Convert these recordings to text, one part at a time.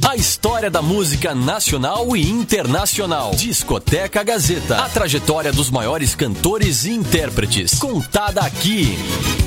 A história da música nacional e internacional. Discoteca Gazeta. A trajetória dos maiores cantores e intérpretes. Contada aqui.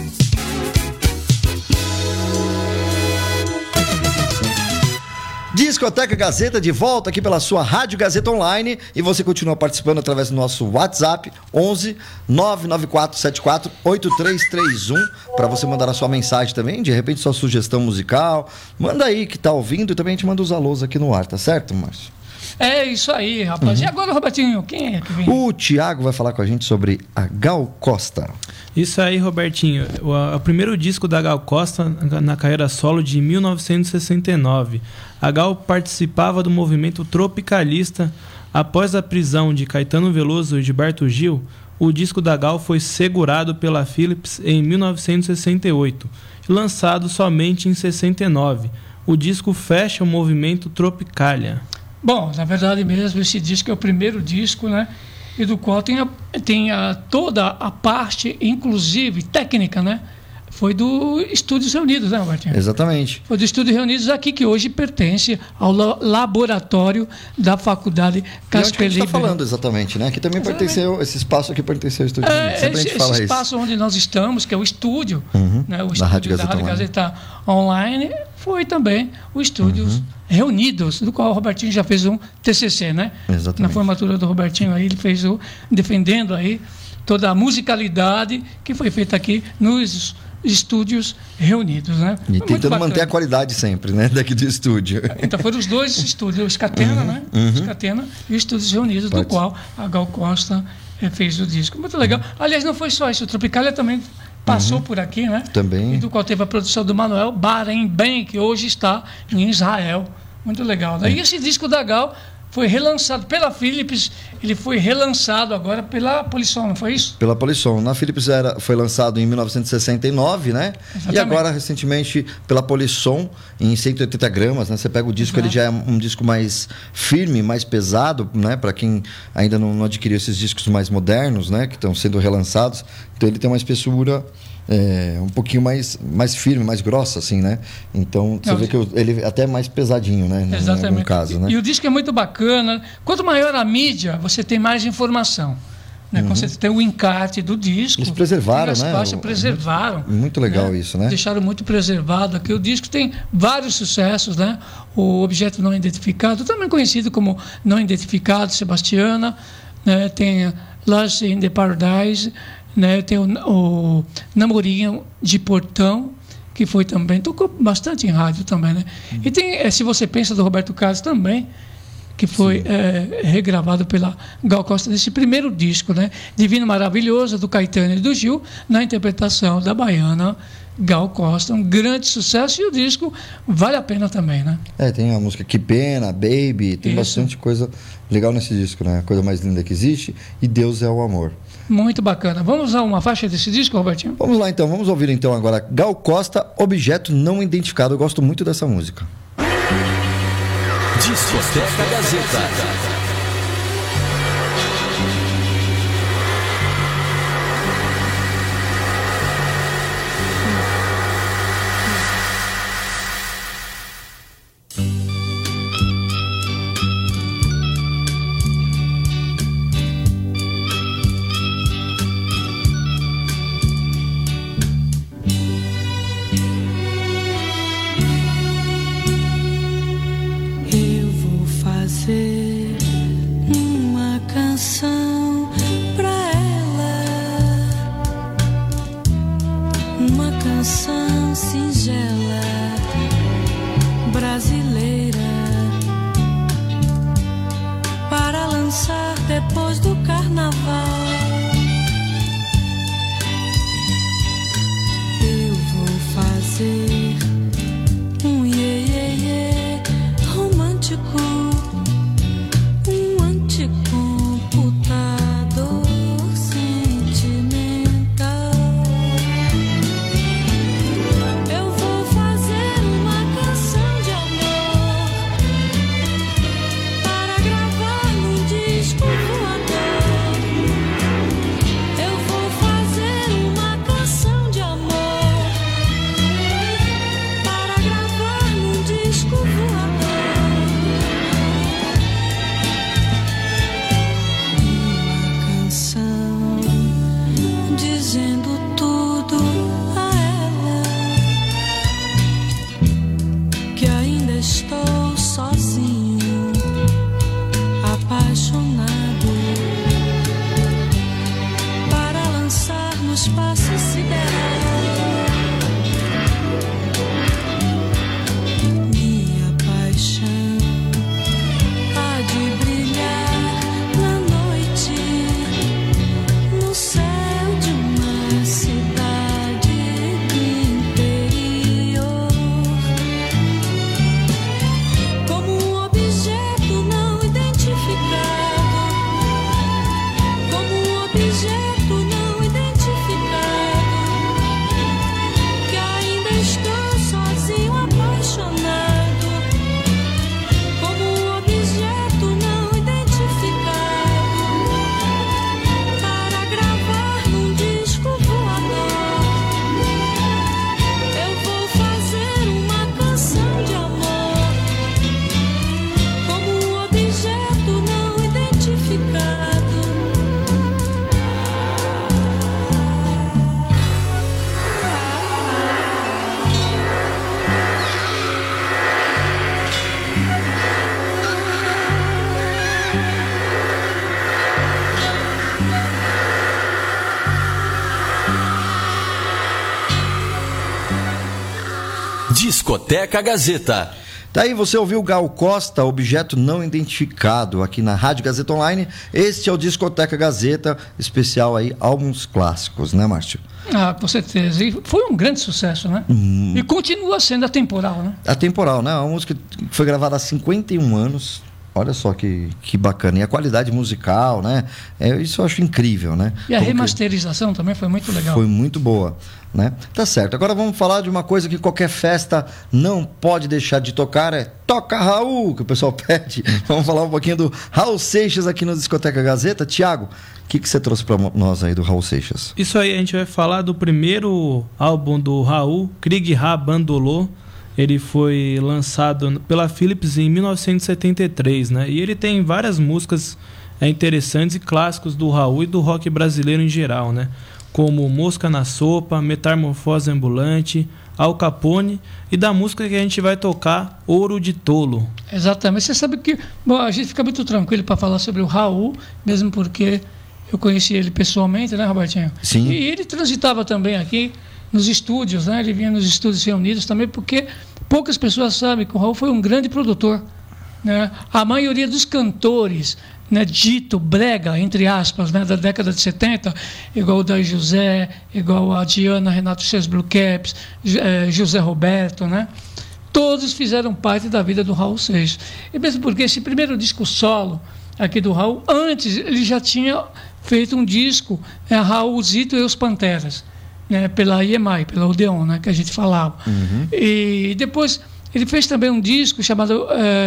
Discoteca Gazeta de volta aqui pela sua Rádio Gazeta Online, e você continua participando através do nosso WhatsApp 11 994 74 8331 para você mandar a sua mensagem também, de repente sua sugestão musical, manda aí que tá ouvindo, e também a gente manda os alôs aqui no ar, tá certo, Márcio? É isso aí, rapaz. E agora, Robertinho, quem é que vem? O Thiago vai falar com a gente sobre a Gal Costa. Isso aí, Robertinho. O primeiro disco da Gal Costa na carreira solo de 1969. A Gal participava do movimento tropicalista. Após a prisão de Caetano Veloso e Gilberto Gil, o disco da Gal foi segurado pela Philips em 1968 e lançado somente em 69. O disco fecha o movimento Tropicalia. Bom, na verdade mesmo, esse disco é o primeiro disco, né? E do qual tem toda a parte, inclusive técnica, né? Foi do Estúdios Reunidos, né, Robertinho? Exatamente. Foi do Estúdios Reunidos aqui, que hoje pertence ao laboratório da Faculdade Casper Libero. A gente está falando exatamente, né? Aqui também pertenceu, esse espaço aqui pertenceu ao Estúdio Reunidos. Sempre a gente fala esse espaço onde nós estamos, que é o estúdio, né? O estúdio da Rádio Gazeta Online, foi também o Estúdios Reunidos, do qual o Robertinho já fez um TCC, né? Exatamente. Na formatura do Robertinho aí, ele fez defendendo aí toda a musicalidade que foi feita aqui nos Estúdios Reunidos, né? E tentando manter a qualidade sempre, né? Daqui do estúdio. Então foram os dois estúdios, o Scatena, né? O Scatena e os Estúdios Reunidos, do qual a Gal Costa fez o disco. Muito legal. Aliás, não foi só isso, o Tropicalia também passou por aqui, né? Também. E do qual teve a produção do Manuel Barenboim, que hoje está em Israel. Muito legal, né? E esse disco da Gal foi relançado pela Philips, ele foi relançado agora pela Polisson, não foi isso? Pela Polisson. Na Philips foi lançado em 1969, né? Exatamente. E agora, recentemente, pela Polisson, em 180 gramas, né? Você pega o disco, ele já é um disco mais firme, mais pesado, né? Para quem ainda não adquiriu esses discos mais modernos, né? Que estão sendo relançados. Então, ele tem uma espessura um pouquinho mais firme, mais grossa, assim, né? Então, você vê que ele é até mais pesadinho, né? Exatamente. No caso, né? E o disco é muito bacana. Quanto maior a mídia, você tem mais informação. Né? Quando você tem o encarte do disco... Eles preservaram, as né? Faixas preservaram. Muito legal, né? Isso, né? Deixaram muito preservado aqui. O disco tem vários sucessos, né? O Objeto Não Identificado, também conhecido como Não Identificado, Sebastiana, né? Tem Lost in the Paradise, né? Tem o Namorinho de Portão, que foi também, tocou bastante em rádio também, né? E tem, se você pensa, do Roberto Carlos também, que foi regravado pela Gal Costa nesse primeiro disco, né? Divino Maravilhoso, do Caetano e do Gil, na interpretação da baiana Gal Costa. Um grande sucesso, e o disco vale a pena também, né? Tem a música Que Pena, Baby, tem bastante coisa legal nesse disco, né? A coisa mais linda que existe, e Deus é o Amor. Muito bacana. Vamos a uma faixa desse disco, Robertinho? Vamos lá então, vamos ouvir então agora Gal Costa, Objeto Não Identificado. Eu gosto muito dessa música. Discoteca Gazeta. Para gravar num disco voador. estou sozinho, apaixonado, para lançar no espaço sideral minha paixão. Há de brilhar na noite, no céu de uma cidade do interior, como um objeto não identificado, como um objeto não identificado, que ainda estou sozinho, apaixonado, como um objeto não identificado, para gravar num disco voador. Eu vou fazer uma canção de amor, como um objeto não identificado. Discoteca Gazeta. Daí você ouviu Gal Costa, Objeto Não Identificado, aqui na Rádio Gazeta Online. Este é o Discoteca Gazeta, especial aí, álbuns clássicos, né, Márcio? Ah, com certeza. E foi um grande sucesso, né? E continua sendo atemporal, né? Atemporal, né? Uma música que foi gravada há 51 anos. Olha só que bacana. E a qualidade musical, né? Isso eu acho incrível, né? E a remasterização também foi muito legal. Foi muito boa, né? Tá certo. Agora vamos falar de uma coisa que qualquer festa não pode deixar de tocar, é Toca Raul, que o pessoal pede. Vamos falar um pouquinho do Raul Seixas aqui no Discoteca Gazeta. Tiago, o que você trouxe para nós aí do Raul Seixas? Isso aí, a gente vai falar do primeiro álbum do Raul, Krieg Ra Bandolô. Ele foi lançado pela Philips em 1973, né? E ele tem várias músicas interessantes e clássicos do Raul e do rock brasileiro em geral, né? Como Mosca na Sopa, Metamorfose Ambulante, Al Capone e da música que a gente vai tocar, Ouro de Tolo. Exatamente. Você sabe que a gente fica muito tranquilo para falar sobre o Raul, mesmo porque eu conheci ele pessoalmente, né, Robertinho? Sim. E ele transitava também aqui nos estúdios, né? Ele vinha nos estúdios reunidos também, porque poucas pessoas sabem que o Raul foi um grande produtor, né? A maioria dos cantores, né, dito brega, entre aspas, né, da década de 70, igual o Daí José, igual a Diana, Renato Seus Blue Caps, José Roberto, né? Todos fizeram parte da vida do Raul Seixas. E mesmo porque esse primeiro disco solo aqui do Raul, antes ele já tinha feito um disco, Raulzito e os Panteras, né, pela EMI, pela Odeon, né, que a gente falava. E depois ele fez também um disco chamado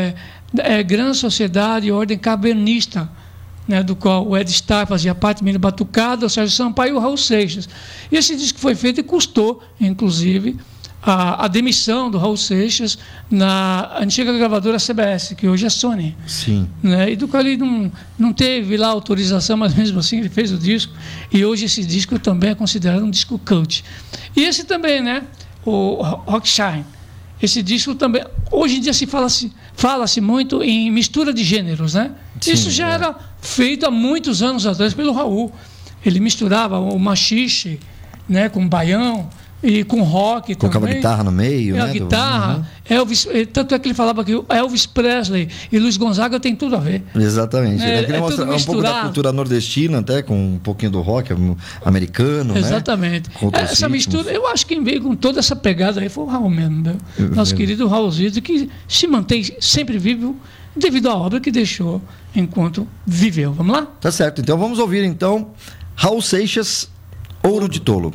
Gran Sociedade e Ordem Cavernista, né, do qual o Ed Starr fazia parte, Mino Batucada, o Sérgio Sampaio e o Raul Seixas. E esse disco foi feito e custou, inclusive, a demissão do Raul Seixas na antiga gravadora CBS, que hoje é Sony. Sim. Né? E do qual ele não teve lá autorização, mas mesmo assim ele fez o disco. E hoje esse disco também é considerado um disco cult. E esse também, né? O Rock Shine. Esse disco também... Hoje em dia fala-se muito em mistura de gêneros, né? Sim, isso já era feito há muitos anos atrás pelo Raul. Ele misturava o machixe, né, com o baião e com rock também. Colocava guitarra no meio, né? A guitarra, Elvis, tanto é que ele falava que Elvis Presley e Luiz Gonzaga tem tudo a ver. Exatamente. Ele queria mostrar tudo um pouco da cultura nordestina, até com um pouquinho do rock americano, exatamente. Né? Essa mistura, eu acho que quem veio com toda essa pegada aí foi o Raul mesmo, né? Nosso querido Raulzito, que se mantém sempre vivo devido à obra que deixou enquanto viveu. Vamos lá? Tá certo. Então vamos ouvir então Raul Seixas, Ouro de Tolo.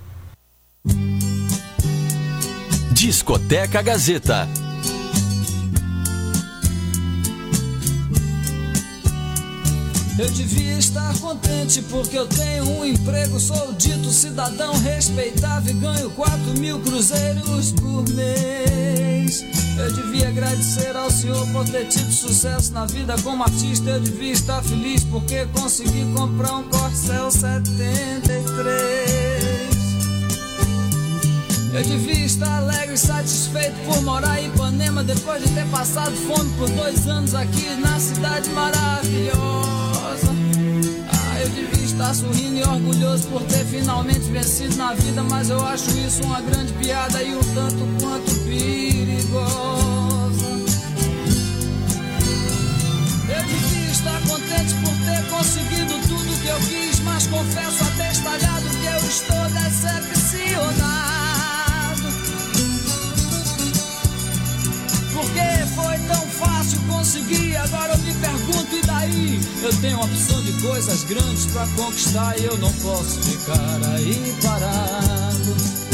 Discoteca Gazeta. Eu devia estar contente porque eu tenho um emprego, sou dito cidadão respeitável e ganho 4.000 cruzeiros por mês. Eu devia agradecer ao Senhor por ter tido sucesso na vida como artista. Eu devia estar feliz porque consegui comprar um Corcel 73. Eu devia estar alegre e satisfeito por morar em Ipanema, depois de ter passado fome por 2 anos aqui na cidade maravilhosa. Eu devia estar sorrindo e orgulhoso por ter finalmente vencido na vida, mas eu acho isso uma grande piada e um tanto quanto perigosa. Eu devia estar contente por ter conseguido tudo que eu quis, mas confesso até estalhado que eu estou decepcionado. Porque foi tão fácil conseguir, agora eu me pergunto, e daí? Eu tenho uma opção de coisas grandes pra conquistar e eu não posso ficar aí parado.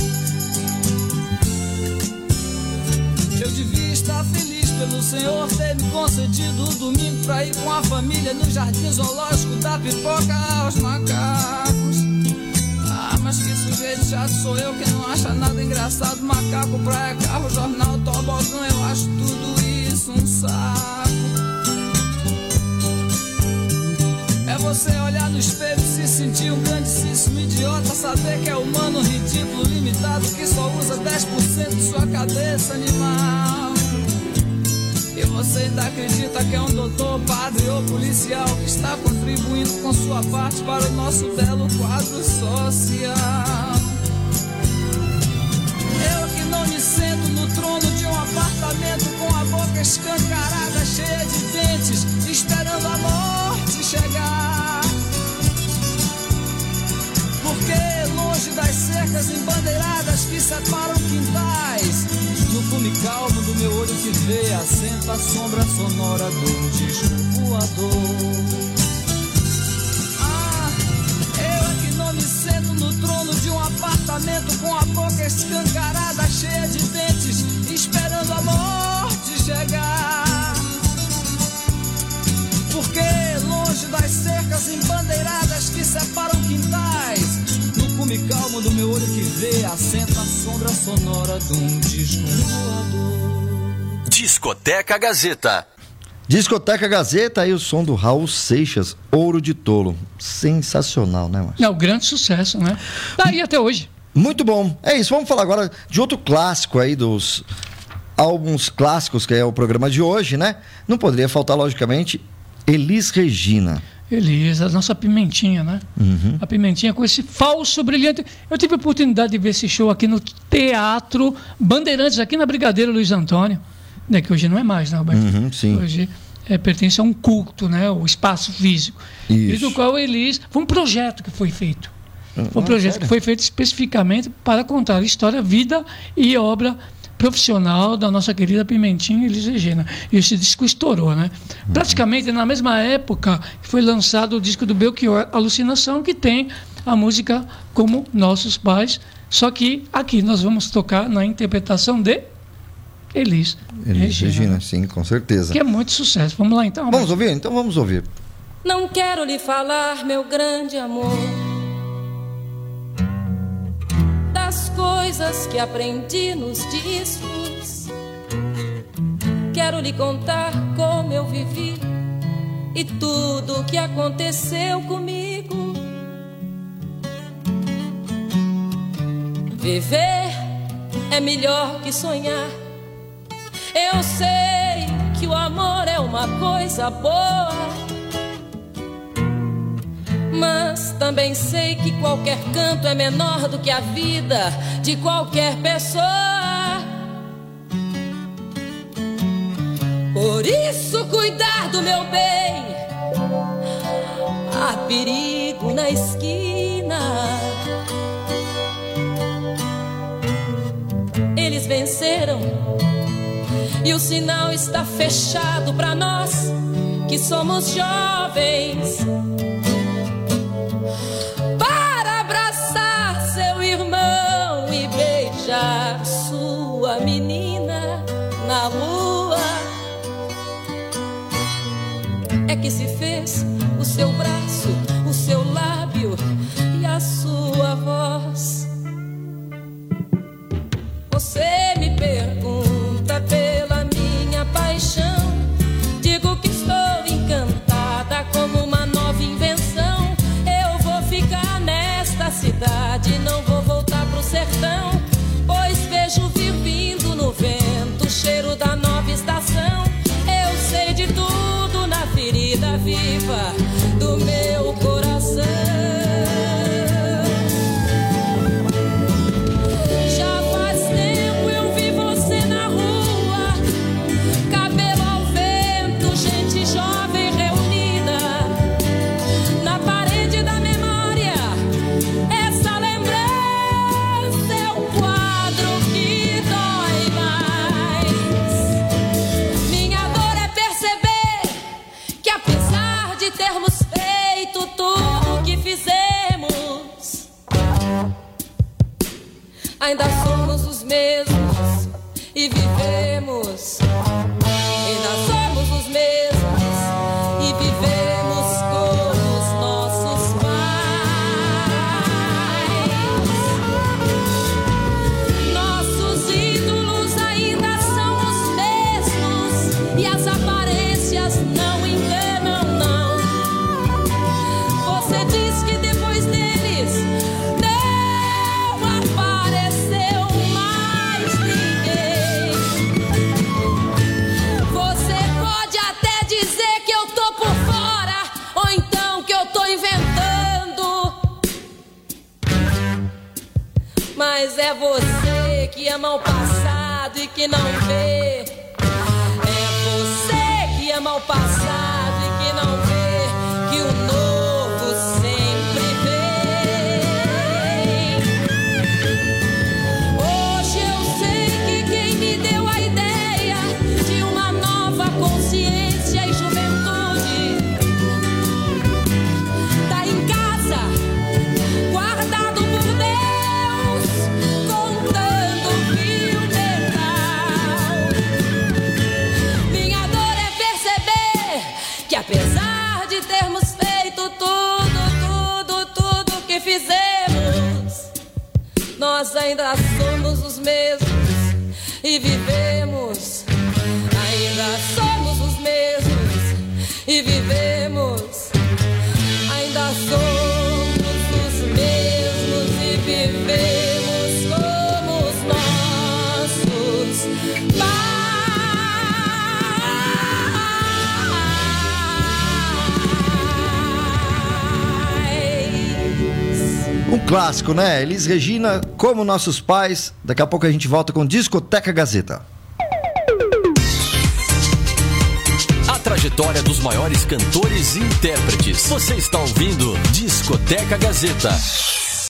Eu devia estar feliz pelo Senhor ter me concedido o domingo pra ir com a família no jardim zoológico da Pipoca aos macacos. Mas que sujeito chato sou eu que não acha nada engraçado. Macaco, praia, carro, jornal, tobogã, eu acho tudo isso um saco. É você olhar no espelho e se sentir um grandíssimo idiota, saber que é humano, ridículo, limitado, que só usa 10% de sua cabeça animal. E você ainda acredita que é um doutor, padre ou policial que está contribuindo com sua parte para o nosso belo quadro social. Eu que não me sento no trono de um apartamento com a boca escancarada, cheia de dentes, esperando a morte chegar. Porque longe das cercas embandeiradas que separam quintais, no fume calmo do meu olho que vê, assenta a sombra sonora do disco voador. Eu é que não me sento no trono de um apartamento com a boca escancarada, cheia de dentes, esperando a morte chegar. Porque longe das cercas embandeiradas que separam quintais, no cume calmo do meu olho que vê, assenta a sombra sonora de um disco voador. Discoteca Gazeta. Discoteca Gazeta, aí o som do Raul Seixas, Ouro de Tolo. Sensacional, né, Márcio? É o grande sucesso, né? Daí até hoje. Muito bom. É isso, vamos falar agora de outro clássico aí dos álbuns clássicos, que é o programa de hoje, né? Não poderia faltar, logicamente, Elis Regina. Elis, a nossa Pimentinha, né? Uhum. A Pimentinha com esse falso brilhante. Eu tive a oportunidade de ver esse show aqui no Teatro Bandeirantes, aqui na Brigadeiro Luiz Antônio, né? Que hoje não é mais, né, Roberto? Uhum, sim. Hoje pertence a um culto, né? O espaço físico. Isso. E do qual Elis... Foi um projeto que foi feito. Foi um projeto que foi feito especificamente para contar a história, vida e obra profissional da nossa querida Pimentinha Elis Regina. E esse disco estourou, né? Praticamente na mesma época que foi lançado o disco do Belchior, Alucinação, que tem a música Como Nossos Pais, só que aqui nós vamos tocar na interpretação de Elis Regina, sim, com certeza. que é muito sucesso. Vamos lá então. Vamos ouvir? Então vamos ouvir. Não quero lhe falar, meu grande amor, das coisas que aprendi nos discos. Quero lhe contar como eu vivi e tudo o que aconteceu comigo. Viver é melhor que sonhar. Eu sei que o amor é uma coisa boa, mas também sei que qualquer canto é menor do que a vida de qualquer pessoa. Por isso, cuidar do meu bem, há perigo na esquina. Eles venceram e o sinal está fechado para nós que somos jovens. Beijar sua menina na rua, é que se fez o seu braço, o seu lábio e a sua voz. Você me pergunta pela minha paixão, digo que estou encantada como uma nova invenção. Eu vou ficar nesta cidade, não vou voltar pro sertão, pois elas não enganam, não. Você diz que depois deles não apareceu mais ninguém. Você pode até dizer que eu tô por fora, ou então que eu tô inventando, mas é você que ama o passado e que não vê. É você que ama o passado e que não vê que o novo sempre vem. Hoje eu sei que quem me deu a ideia de uma nova consciência e juventude tá em casa, guardado por Deus, contando fio dental. Minha dor é perceber que apesar de termos feito tudo que fizemos, nós ainda somos os mesmos e vivemos. Ainda somos os mesmos e vivemos. Ainda somos os mesmos e vivemos como os nossos pais. Um clássico, né? Elis Regina, Como Nossos Pais. Daqui a pouco a gente volta com Discoteca Gazeta. A trajetória dos maiores cantores e intérpretes. Você está ouvindo Discoteca Gazeta.